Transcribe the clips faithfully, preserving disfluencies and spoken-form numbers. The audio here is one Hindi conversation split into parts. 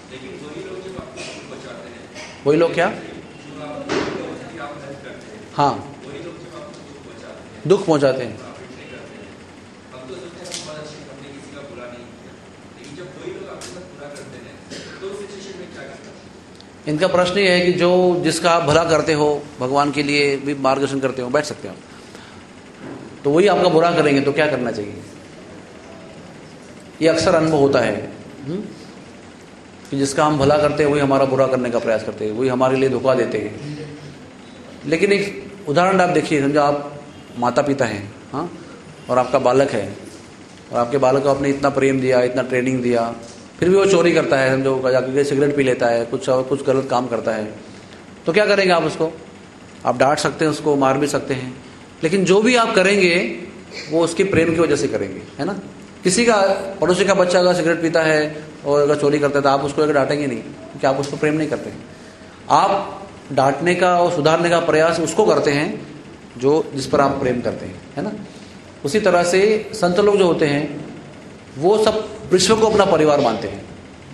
लेकिन वही लोग जब आपको दुख पहुंचाते हैं, वही लोग क्या? जो आप जो आप हेल्प करते हैं, हाँ, वही लोग जब आपको दुख पहुंचाते हैं, दुख पहुंचाते हैं। आप पिटने करते हैं, हम तो सोचते हैं बहुत अच्छे, हमने किसी का बुरा नहीं किया, लेकिन जब वही लोग आपके साथ बुरा करते हैं तो उस सिचुएशन में क्या करते हैं? इनका प्रश्न ये है कि जो जिसका आप भला करते हो, भगवान के लिए भी मार्गदर्शन करते हो, बैठ सकते हो, तो वही आपका बुरा करेंगे तो क्या करना चाहिए? ये अक्सर अनुभव होता है हुँ? कि जिसका हम भला करते हैं वही हमारा बुरा करने का प्रयास करते हैं, वही हमारे लिए धोखा देते हैं। लेकिन एक उदाहरण आप देखिए, समझो आप माता पिता हैं, हाँ, और आपका बालक है, और आपके बालक को आपने इतना प्रेम दिया, इतना ट्रेनिंग दिया, फिर भी वो चोरी करता है, समझो जाकर सिगरेट पी लेता है, कुछ और कुछ गलत काम करता है, तो क्या करेंगे आप उसको? आप डांट सकते हैं, उसको मार भी सकते हैं, लेकिन जो भी आप करेंगे वो उसके प्रेम की वजह से करेंगे, है ना? किसी का पड़ोसी का बच्चा अगर सिगरेट पीता है और अगर चोरी करता है तो आप उसको अगर डांटेंगे नहीं, क्योंकि आप उसको प्रेम नहीं करते हैं। आप डांटने का और सुधारने का प्रयास उसको करते हैं जो जिस पर आप प्रेम करते हैं, है ना? उसी तरह से संत लोग जो होते हैं वो सब विश्व को अपना परिवार मानते हैं,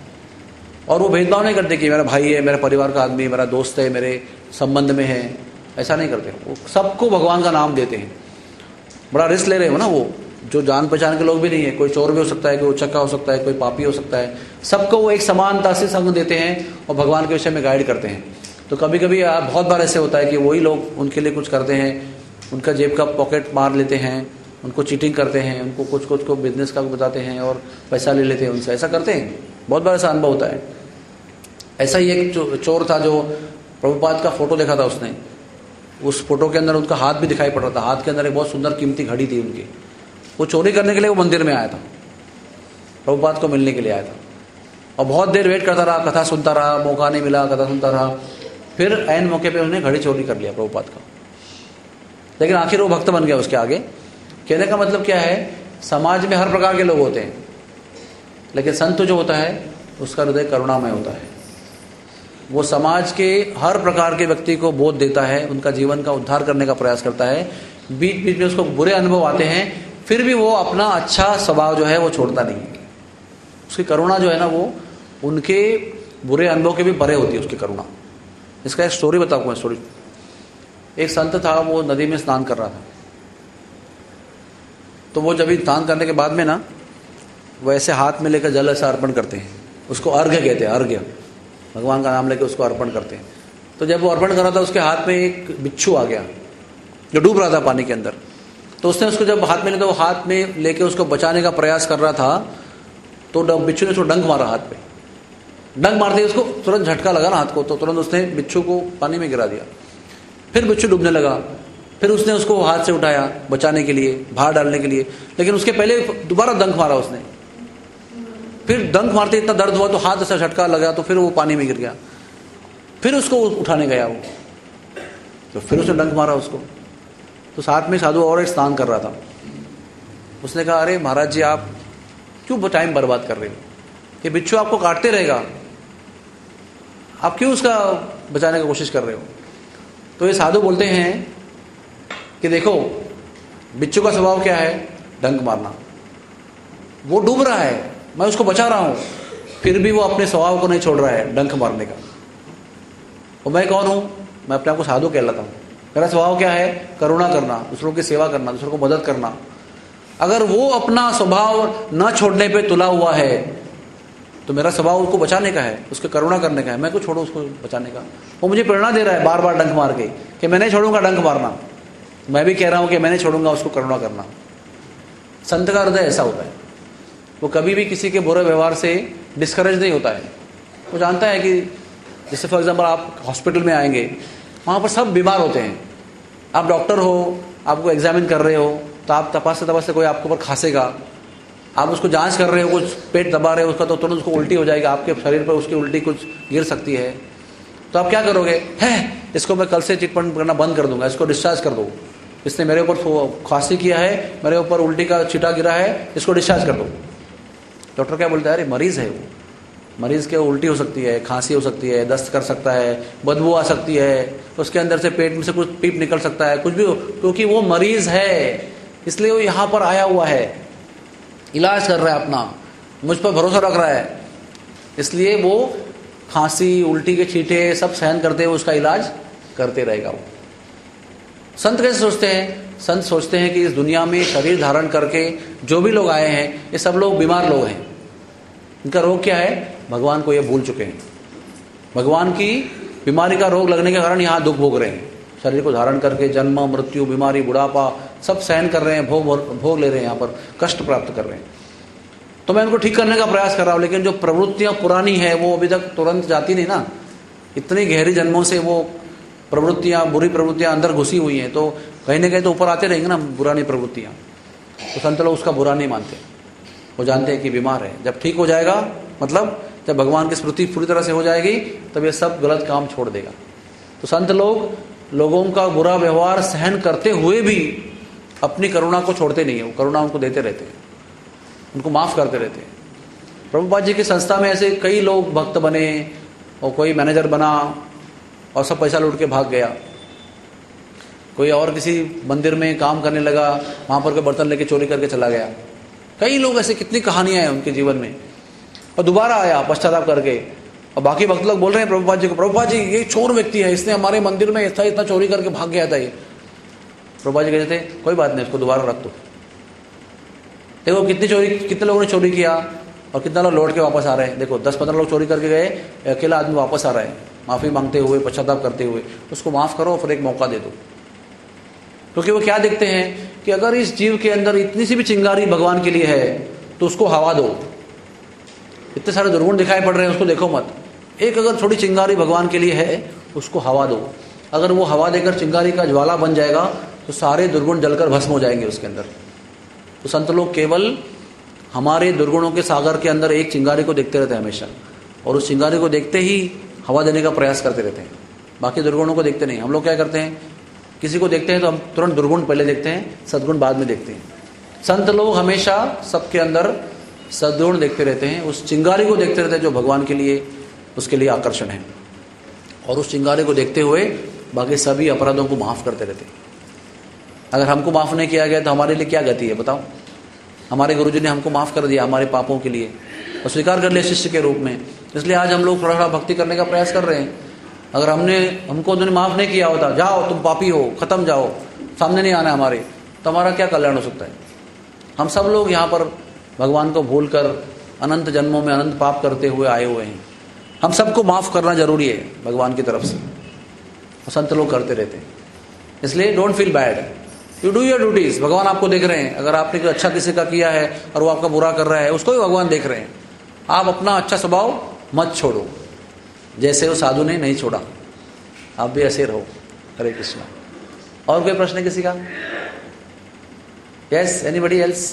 और वो भेदभाव नहीं करते कि मेरा भाई है, मेरे परिवार का आदमी, मेरा दोस्त है, मेरे संबंध में है, ऐसा नहीं करते। वो सबको भगवान का नाम देते हैं। बड़ा रिस्क ले रहे हो ना, वो जो जान पहचान के लोग भी नहीं है, कोई चोर भी हो सकता है, कोई उचक्का हो सकता है, कोई पापी हो सकता है, सबको वो एक समानता से संग देते हैं और भगवान के विषय में गाइड करते हैं। तो कभी कभी बहुत बार ऐसे होता है कि वही लोग उनके लिए कुछ करते हैं, उनका जेब का पॉकेट मार लेते हैं, उनको चीटिंग करते हैं, उनको कुछ कुछ को बिजनेस का बताते हैं और पैसा ले लेते हैं उनसे, ऐसा करते हैं। बहुत बार ऐसा अनुभव होता है। ऐसा ही एक चो, चोर था जो प्रभुपाद का फोटो देखा था उसने, उस फोटो के अंदर उनका हाथ भी दिखाई पड़ रहा था, हाथ के अंदर एक बहुत सुंदर कीमती घड़ी थी उनकी। वो चोरी करने के लिए वो मंदिर में आया था, प्रभुपाद को मिलने के लिए आया था, और बहुत देर वेट करता रहा, कथा सुनता रहा, मौका नहीं मिला, कथा सुनता रहा, फिर ऐन मौके पे उन्हें घड़ी चोरी कर लिया प्रभुपाद का। लेकिन आखिर वो भक्त बन गया उसके आगे। कहने का मतलब क्या है, समाज में हर प्रकार के लोग होते हैं, लेकिन संत जो होता है उसका हृदय करुणामय होता है। वो समाज के हर प्रकार के व्यक्ति को बोध देता है, उनका जीवन का उद्धार करने का प्रयास करता है। बीच बीच में उसको बुरे अनुभव आते हैं, फिर भी वो अपना अच्छा स्वभाव जो है वो छोड़ता नहीं है। उसकी करुणा जो है ना, वो उनके बुरे अनुभव के भी परे होती है उसकी करुणा। इसका एक स्टोरी बताऊँ मैं। स्टोरी, एक संत था, वो नदी में स्नान कर रहा था। तो वो जब स्नान करने के बाद में ना, वो ऐसे हाथ में लेकर जल ऐसा अर्पण करते हैं, उसको अर्घ्य कहते हैं, अर्घ्य, भगवान का नाम लेकर उसको अर्पण करते हैं। तो जब वो अर्पण कर रहा था, उसके हाथ में एक बिच्छू आ गया जो डूब रहा था पानी के अंदर। तो उसने उसको जब हाथ में लिया, तो वो हाथ में लेके उसको बचाने का प्रयास कर रहा था, तो बिच्छू ने उसको डंक मारा हाथ पे। डंक मारते ही उसको तुरंत झटका लगा ना हाथ को, तो तुरंत उसने बिच्छू को पानी में गिरा दिया। फिर बिच्छू डूबने लगा, फिर उसने उसको हाथ से उठाया बचाने के लिए, बाहर डालने के लिए, लेकिन उसके पहले दोबारा डंक मारा उसने। फिर डंक मारते इतना दर्द हुआ तो हाथ ऐसा झटका लगा, तो फिर वो पानी में गिर गया। फिर उसको उठाने गया वो, तो फिर उसने डंक मारा उसको। तो साथ में साधु और एक स्नान कर रहा था। उसने कहा, अरे महाराज जी, आप क्यों टाइम बर्बाद कर रहे हो? ये बिच्छू आपको काटते रहेगा, आप क्यों उसका बचाने की कोशिश कर रहे हो? तो ये साधु बोलते हैं कि देखो, बिच्छू का स्वभाव क्या है? डंक मारना। वो डूब रहा है, मैं उसको बचा रहा हूं, फिर भी वो अपने स्वभाव को नहीं छोड़ रहा है, डंक मारने का। और मैं कौन हूं? मैं अपने आप को साधु कहलाता हूं। मेरा स्वभाव क्या है? करुणा करना, दूसरों की सेवा करना, दूसरों को मदद करना। अगर वो अपना स्वभाव न छोड़ने पे तुला हुआ है, तो मेरा स्वभाव उसको बचाने का है, उसके करुणा करने का है। मैं क्यों छोड़ू उसको बचाने का? वो मुझे प्रेरणा दे रहा है बार बार डंक मार के कि मैं नहीं छोड़ूंगा डंक मारना। मैं भी कह रहा हूं कि मैं नहीं छोड़ूंगा उसको करुणा करना। संत का हृदय ऐसा होता है, वो कभी भी किसी के बुरे व्यवहार से डिस्करेज नहीं होता है। वो जानता है कि जैसे फॉर एग्जाम्पल आप हॉस्पिटल में आएंगे, वहाँ पर सब बीमार होते हैं। आप डॉक्टर हो, आपको एग्जामिन कर रहे हो, तो आप तपासते तपासते कोई आपके ऊपर खांसेगा, आप उसको जांच कर रहे हो, कुछ पेट दबा रहे हो उसका, तो तुरंत उसको उल्टी हो जाएगी, आपके शरीर पर उसकी उल्टी कुछ गिर सकती है। तो आप क्या करोगे? है, इसको मैं कल से ट्रीटमेंट करना बंद कर दूंगा, इसको डिस्चार्ज कर दो, इसने मेरे ऊपर खांसी किया है, मेरे ऊपर उल्टी का छींटा गिरा है, इसको डिस्चार्ज कर दो। डॉक्टर क्या बोलता है? अरे मरीज है वो, मरीज के उल्टी हो सकती है, खांसी हो सकती है, दस्त कर सकता है, बदबू आ सकती है, उसके अंदर से पेट में से कुछ पीप निकल सकता है, कुछ भी हो, क्योंकि वो मरीज है, इसलिए वो यहाँ पर आया हुआ है, इलाज कर रहा है अपना, मुझ पर भरोसा रख रहा है। इसलिए वो खांसी, उल्टी के छींटे सब सहन करते हुए उसका इलाज करते रहेगा वो। संत कैसे सोचते हैं? संत सोचते हैं कि इस दुनिया में शरीर धारण करके जो भी लोग आए हैं ये सब लोग बीमार लोग हैं। इनका रोग क्या है? भगवान को ये भूल चुके हैं। भगवान की बीमारी का रोग लगने के कारण यहाँ दुख भोग रहे हैं। शरीर को धारण करके जन्म, मृत्यु, बीमारी, बुढ़ापा सब सहन कर रहे हैं, भोग भोग ले रहे हैं, यहाँ पर कष्ट प्राप्त कर रहे हैं। तो मैं उनको ठीक करने का प्रयास कर रहा हूँ, लेकिन जो प्रवृत्तियाँ पुरानी है वो अभी तक तुरंत जाती नहीं ना। इतनी गहरी जन्मों से वो प्रवृत्तियाँ, बुरी प्रवृत्तियाँ अंदर घुसी हुई हैं, तो कहीं ना कहीं तो ऊपर आते रहेंगे ना पुरानी प्रवृत्तियाँ। तो संत लोग उसका बुरा नहीं मानते, वो जानते हैं कि बीमार है। जब ठीक हो जाएगा, मतलब जब भगवान की स्मृति पूरी तरह से हो जाएगी, तब ये सब गलत काम छोड़ देगा। तो संत लोग लोगों का बुरा व्यवहार सहन करते हुए भी अपनी करुणा को छोड़ते नहीं है। वो करुणा उनको देते रहते हैं, उनको माफ़ करते रहते हैं। प्रभुपाद जी की संस्था में ऐसे कई लोग भक्त बने, और कोई मैनेजर बना और सब पैसा लूट के भाग गया। कोई और किसी मंदिर में काम करने लगा, वहाँ पर कोई बर्तन लेके चोरी करके चला गया। कई लोग ऐसे, कितनी कहानियाँ हैं उनके जीवन में, और दोबारा आया पश्चाताप करके। और बाकी भक्त लोग बोल रहे हैं प्रभुपाद जी को, प्रभुपाद जी ये चोर व्यक्ति है, इसने हमारे मंदिर में इतना इतना चोरी करके भाग गया था ये। प्रभुपाद जी कहते थे कोई बात नहीं, उसको दोबारा रख दो। देखो कितनी चोरी, कितने लोगों ने चोरी किया और कितना लोग लौट के वापस आ रहे हैं। देखो दस पंद्रह लोग चोरी करके गए, अकेला आदमी वापस आ रहा है माफ़ी मांगते हुए, पश्चाताप करते हुए। उसको माफ़ करो, फिर एक मौका दे दो। क्योंकि वो क्या देखते हैं कि अगर इस जीव के अंदर इतनी सी भी चिंगारी भगवान के लिए है तो उसको हवा दो। इतने सारे दुर्गुण दिखाई पड़ रहे हैं, उसको देखो मत। एक अगर थोड़ी चिंगारी भगवान के लिए है, उसको हवा दो। अगर वो हवा देकर चिंगारी का ज्वाला बन जाएगा तो सारे दुर्गुण जलकर भस्म हो जाएंगे उसके अंदर। तो संत लोग केवल हमारे दुर्गुणों के सागर के अंदर एक चिंगारी को देखते रहते हैं हमेशा, और उस चिंगारी को देखते ही हवा देने का प्रयास करते रहते हैं। बाकी दुर्गुणों को देखते नहीं। हम लोग क्या करते हैं, किसी को देखते हैं तो हम तुरंत दुर्गुण पहले देखते हैं, सद्गुण बाद में देखते हैं। संत लोग हमेशा सबके अंदर सद्गुण देखते रहते हैं, उस चिंगारी को देखते रहते हैं जो भगवान के लिए, उसके लिए आकर्षण है, और उस चिंगारी को देखते हुए बाकी सभी अपराधों को माफ़ करते रहते हैं। अगर हमको माफ़ नहीं किया गया तो हमारे लिए क्या गति है बताओ? हमारे गुरुजी ने हमको माफ़ कर दिया हमारे पापों के लिए, और स्वीकार कर लिया शिष्य के रूप में। इसलिए आज हम लोग थोड़ा थोड़ा भक्ति करने का प्रयास कर रहे हैं। अगर हमने हमको उन्होंने माफ़ नहीं किया होता, जाओ तुम पापी हो, ख़त्म जाओ, सामने नहीं आना हमारे, तो हमारा क्या कल्याण हो सकता है? हम सब लोग यहाँ पर भगवान को भूल कर अनंत जन्मों में अनंत पाप करते हुए आए हुए हैं। हम सबको माफ़ करना जरूरी है भगवान की तरफ से, और संत लोग करते रहते हैं। इसलिए don't feel bad, you do your duties. भगवान आपको देख रहे हैं। अगर आपने कोई अच्छा किसी का किया है और वो आपका बुरा कर रहा है, उसको भी भगवान देख रहे हैं। आप अपना अच्छा स्वभाव मत छोड़ो, जैसे वो साधु ने नहीं छोड़ा, आप भी ऐसे रहो। हरे कृष्णा। और कोई प्रश्न है किसी का? Yes, anybody else?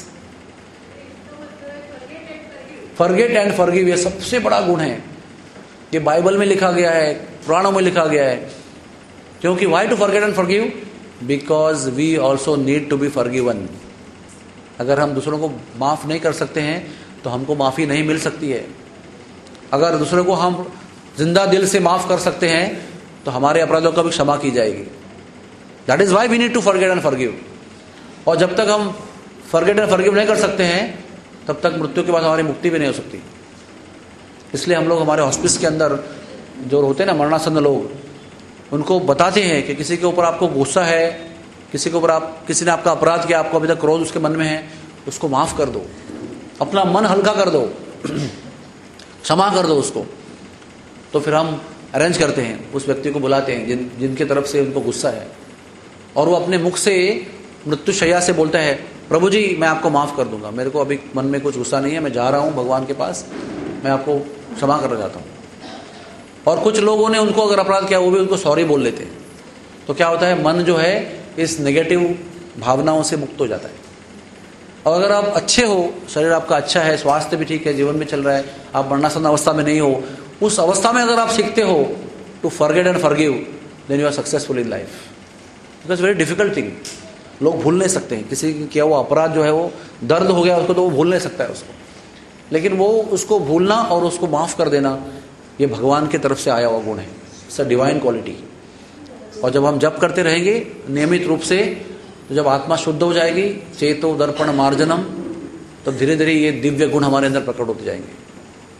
Forget and forgive, ये सबसे बड़ा गुण है। ये बाइबल में लिखा गया है, पुराणों में लिखा गया है। क्योंकि why to forget and forgive? Because we also need to be forgiven. अगर हम दूसरों को माफ़ नहीं कर सकते हैं तो हमको माफ़ी नहीं मिल सकती है। अगर दूसरों को हम जिंदा दिल से माफ़ कर सकते हैं तो हमारे अपराधों का भी क्षमा की जाएगी। That is why we need to forget and forgive. और जब तक हम फॉरगेट एंड फॉरगिव नहीं कर सकते हैं, तब तक मृत्यु के बाद हमारी मुक्ति भी नहीं हो सकती। इसलिए हम लोग हमारे हॉस्पिस के अंदर जो होते हैं ना मरणासन्न लोग, उनको बताते हैं कि किसी के ऊपर आपको गुस्सा है, किसी के ऊपर आप किसी ने आपका अपराध किया, आपको अभी तक क्रोध उसके मन में है, उसको माफ़ कर दो, अपना मन हल्का कर दो, क्षमा कर दो उसको। तो फिर हम अरेंज करते हैं, उस व्यक्ति को बुलाते हैं जिन जिनके तरफ से उनको गुस्सा है, और वो अपने मुख से मृत्युशैया से बोलता है, प्रभु जी मैं आपको माफ़ कर दूंगा, मेरे को अभी मन में कुछ गुस्सा नहीं है, मैं जा रहा हूँ भगवान के पास, मैं आपको क्षमा करना चाहता हूँ। और कुछ लोगों ने उनको अगर अपराध किया वो भी उनको सॉरी बोल लेते हैं। तो क्या होता है, मन जो है इस नेगेटिव भावनाओं से मुक्त हो जाता है। और अगर आप अच्छे हो, शरीर आपका अच्छा है, स्वास्थ्य भी ठीक है, जीवन भी चल रहा है, आप मरणासन्न अवस्था में नहीं हो, उस अवस्था में अगर आप सीखते हो to forget and forgive, then you are successful in life. Because very difficult thing, लोग भूल नहीं सकते हैं। किसी की किया हुआ अपराध जो है वो दर्द हो गया उसको, तो वो भूल नहीं सकता है उसको, लेकिन वो उसको भूलना और उसको माफ़ कर देना, ये भगवान की तरफ से आया हुआ गुण है, इट्स अ डिवाइन क्वालिटी। और जब हम जप करते रहेंगे नियमित रूप से, तो जब आत्मा शुद्ध हो जाएगी, चेतो दर्पण मार्जनम, तब धीरे धीरे ये दिव्य गुण हमारे अंदर प्रकट होते जाएंगे।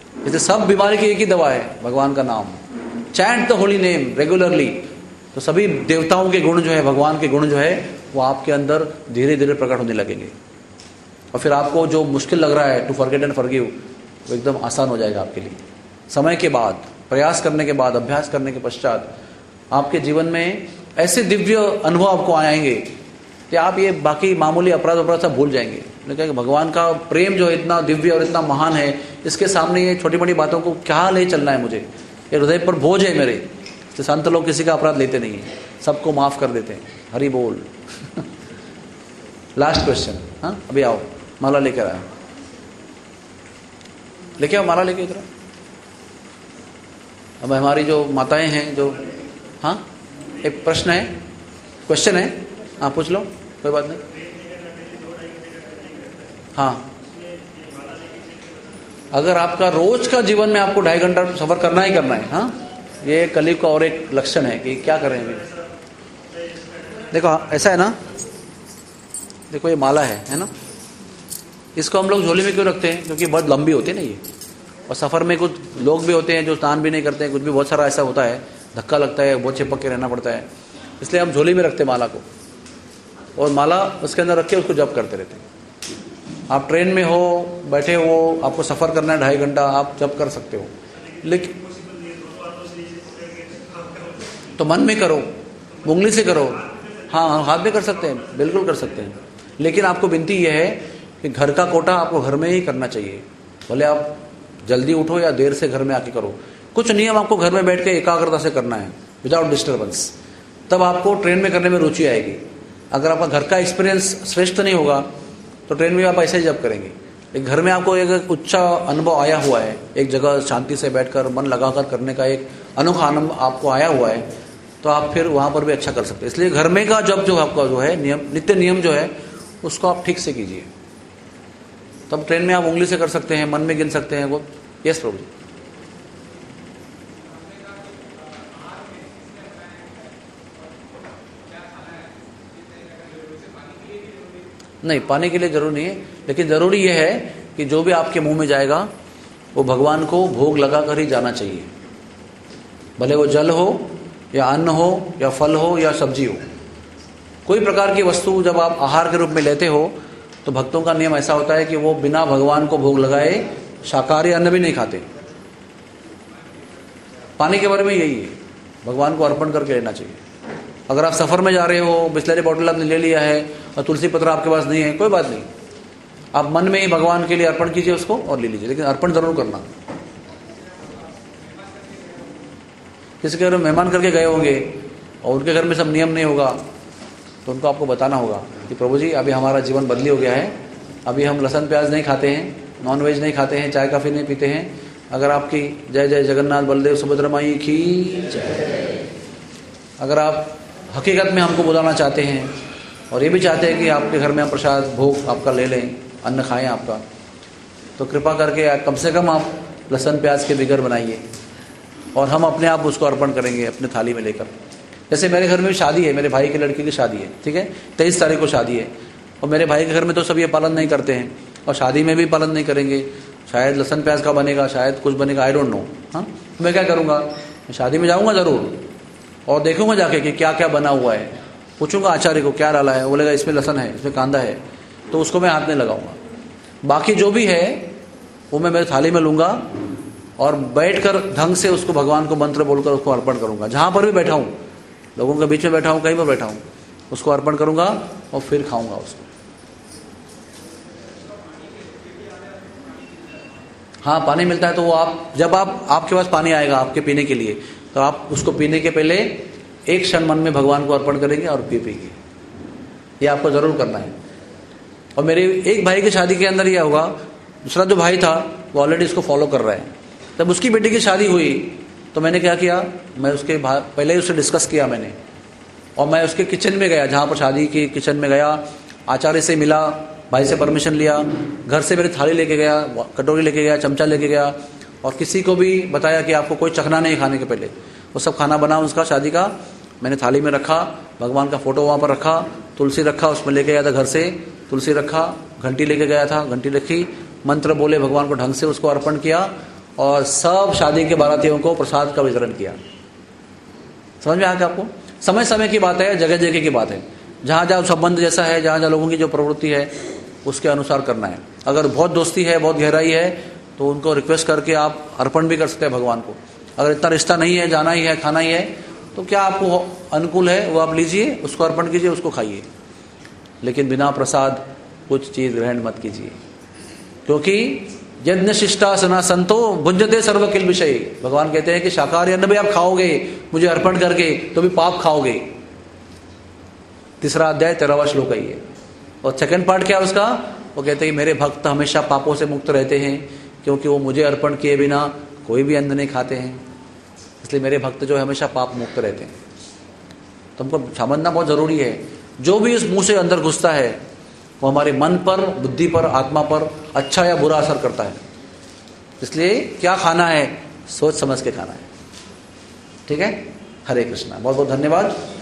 इसलिए सब बीमारी की एक ही दवा है, भगवान का नाम। Chant the holy name regularly, तो सभी देवताओं के गुण जो है, भगवान के गुण जो है, वो आपके अंदर धीरे धीरे प्रकट होने लगेंगे। और फिर आपको जो मुश्किल लग रहा है टू फॉरगेट एंड फॉरगिव, वो एकदम आसान हो जाएगा आपके लिए। समय के बाद, प्रयास करने के बाद, अभ्यास करने के पश्चात आपके जीवन में ऐसे दिव्य अनुभव आपको आएंगे कि आप ये बाकी मामूली अपराध अपराध सब भूल जाएंगे। लेकिन भगवान का प्रेम जो है इतना दिव्य और इतना महान है, इसके सामने ये छोटी बड़ी बातों को क्या ले चलना है मुझे, ये हृदय पर बोझ है मेरे। तो संत लोग किसी का अपराध लेते नहीं है, सबको माफ कर देते हैं। हरि बोल। Last question. हाँ अभी आओ, माला लेकर आया, लेके आओ माला लेके इधर। अब हमारी जो माताएं हैं जो, हाँ एक प्रश्न है, क्वेश्चन है, हाँ पूछ लो, कोई बात नहीं। हाँ अगर आपका रोज का जीवन में आपको ढाई घंटा सफर करना ही करना है, हाँ ये कलयुग का और एक लक्षण है कि क्या करें अभी। देखो ऐसा है ना, देखो ये माला है है ना, इसको हम लोग झोली में क्यों रखते हैं? क्योंकि बहुत लंबी होती है ना ये, और सफ़र में कुछ लोग भी होते हैं जो स्नान भी नहीं करते हैं, कुछ भी बहुत सारा ऐसा होता है, धक्का लगता है, बहुत चिपक के रहना पड़ता है, इसलिए हम झोली में रखते हैं माला को। और माला उसके अंदर रख के उसको जप करते रहते हैं। आप ट्रेन में हो, बैठे हो, आपको सफ़र करना है ढाई घंटा, आप जप कर सकते हो, लेकिन तो मन में करो, उंगली से करो, हाँ हाथ में कर सकते हैं, बिल्कुल कर सकते हैं। लेकिन आपको विनती यह है कि घर का कोटा आपको घर में ही करना चाहिए, भले आप जल्दी उठो या देर से घर में आके करो। कुछ नियम आपको घर में बैठ के एकाग्रता से करना है, विदाउट डिस्टर्बेंस, तब आपको ट्रेन में करने में रुचि आएगी। अगर आपका घर का एक्सपीरियंस श्रेष्ठ नहीं होगा तो ट्रेन में आप ऐसे ही जब करेंगे। एक घर में आपको एक उच्च अनुभव आया हुआ है, एक जगह शांति से बैठकर मन लगाकर करने का एक अनोखा आनंद आपको आया हुआ है, तो आप फिर वहाँ पर भी अच्छा कर सकते हैं। इसलिए घर में का जब जो आपका जो है नियम, नित्य नियम जो है, उसको आप ठीक से कीजिए। तब ट्रेन में आप उंगली से कर सकते हैं, मन में गिन सकते हैं वो। यस प्रभु जी। नहीं, पानी के लिए जरूरी नहीं है, लेकिन जरूरी यह है कि जो भी आपके मुंह में जाएगा वो भगवान को भोग लगाकर ही जाना चाहिए। भले वो जल हो या अन्न हो या फल हो या सब्जी हो, कोई प्रकार की वस्तु जब आप आहार के रूप में लेते हो तो भक्तों का नियम ऐसा होता है कि वो बिना भगवान को भोग लगाए शाकाहारी अन्न भी नहीं खाते। पानी के बारे में यही है, भगवान को अर्पण करके लेना चाहिए। अगर आप सफ़र में जा रहे हो, बिस्लरी बॉटल आपने ले लिया है और तुलसी पत्र आपके पास नहीं है, कोई बात नहीं, आप मन में ही भगवान के लिए अर्पण कीजिए उसको और ले लीजिए, लेकिन अर्पण जरूर करना। किसी के घर में मेहमान करके गए होंगे और उनके घर में सब नियम नहीं होगा, तो उनको आपको बताना होगा कि प्रभु जी अभी हमारा जीवन बदली हो गया है, अभी हम लहसुन प्याज नहीं खाते हैं, नॉन वेज नहीं खाते हैं, चाय काफ़ी नहीं पीते हैं। अगर आपकी जय जय जगन्नाथ बलदेव सुभद्रा माई की जय, अगर आप हकीकत में हमको बुलाना चाहते हैं और ये भी चाहते हैं कि आपके घर में हम प्रसाद भोग आपका ले लें, अन्न खाएं आपका, तो कृपा करके कम से कम आप लहसुन प्याज के बिगर बनाइए और हम अपने आप उसको अर्पण करेंगे अपने थाली में लेकर। जैसे मेरे घर में शादी है, मेरे भाई के लड़की की शादी है, ठीक है, तेईस तारीख को शादी है, और मेरे भाई के घर में तो सब ये पालन नहीं करते हैं और शादी में भी पालन नहीं करेंगे। शायद लहसुन प्याज का बनेगा, शायद कुछ बनेगा, आई डोंट नो। हाँ, मैं क्या करूँगा, मैं शादी में जाऊँगा ज़रूर और देखूंगा जाके कि क्या क्या बना हुआ है, पूछूंगा आचार्य को क्या डाला है, बोलेगा इसमें लहसुन है, इसमें कांदा है, तो उसको मैं हाथ नहीं लगाऊंगा। बाकी जो भी है वो मैं मेरे थाली में लूँगा और बैठकर ढंग से उसको भगवान को मंत्र बोलकर उसको अर्पण करूँगा। जहाँ पर भी बैठा हूँ, लोगों के बीच में बैठा हूँ, कहीं पर बैठा हूँ, उसको अर्पण करूँगा और फिर खाऊँगा उसको। हाँ, पानी मिलता है तो वो आप जब आप आपके पास पानी आएगा आपके पीने के लिए, तो आप उसको पीने के पहले एक क्षण मन में भगवान को अर्पण करेंगे और पी पीएंगे। ये आपको जरूर करना है। और मेरे एक भाई की शादी के अंदर यह होगा, दूसरा जो भाई था वो ऑलरेडी इसको फॉलो कर रहा है। जब उसकी बेटी की शादी हुई तो मैंने क्या किया, मैं उसके पहले ही उससे डिस्कस किया मैंने, और मैं उसके किचन में गया, जहाँ पर शादी की किचन में गया, आचार्य से मिला, भाई से परमिशन लिया, घर से मेरी थाली लेके गया, कटोरी लेके गया, चमचा लेके गया, और किसी को भी बताया कि आपको कोई चखना नहीं खाने के पहले। वो सब खाना बना उसका शादी का, मैंने थाली में रखा, भगवान का फोटो वहाँ पर रखा, तुलसी रखा, उसमें लेके गया था घर से, तुलसी रखा, घंटी लेके गया था, घंटी रखी, मंत्र बोले, भगवान को ढंग से उसको अर्पण किया और सब शादी के बारातियों को प्रसाद का वितरण किया। समझ में आ गया आपको? समय समय की बात है, जगह जगह की बात है। जहाँ जहाँ संबंध जैसा है, जहाँ जहाँ लोगों की जो प्रवृत्ति है उसके अनुसार करना है। अगर बहुत दोस्ती है, बहुत गहराई है, तो उनको रिक्वेस्ट करके आप अर्पण भी कर सकते हैं भगवान को। अगर इतना रिश्ता नहीं है, जाना ही है, खाना ही है, तो क्या आपको अनुकूल है वो आप लीजिए, उसको अर्पण कीजिए, उसको खाइए, लेकिन बिना प्रसाद कुछ चीज़ ग्रहण मत कीजिए। क्योंकि यज्ञ शिष्टासना संतो भुंजते सर्व किल विषय। भगवान कहते हैं कि शाकाहारी अन्न भी आप खाओगे मुझे अर्पण करके तो भी पाप खाओगे। तीसरा अध्याय तेरहवां श्लोक है ये। और सेकंड पार्ट क्या है उसका? वो कहते हैं कि मेरे भक्त हमेशा पापों से मुक्त रहते हैं क्योंकि वो मुझे अर्पण किए बिना कोई भी अन्न नहीं खाते हैं, इसलिए मेरे भक्त जो है हमेशा पाप मुक्त रहते हैं। तो हमको समझना बहुत ज़रूरी है, जो भी इस मुंह से अंदर घुसता है वो हमारे मन पर, बुद्धि पर, आत्मा पर अच्छा या बुरा असर करता है। इसलिए क्या खाना है सोच समझ के खाना है। ठीक है? हरे कृष्णा। बहुत बहुत धन्यवाद।